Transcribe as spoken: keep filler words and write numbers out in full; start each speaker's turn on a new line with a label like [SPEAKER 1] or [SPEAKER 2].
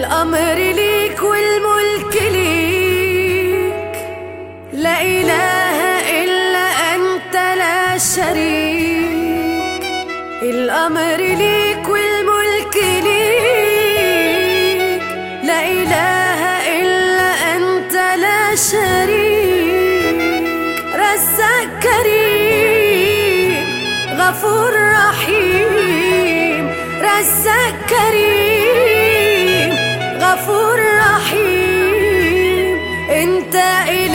[SPEAKER 1] الأمر ليك والملك ليك، لا إله إلا أنت لا شريك. الأمر ليك والملك ليك، لا إله إلا أنت لا شريك. رزاق كريم غفور رحيم، رزاق كريم غفور رحيم. انت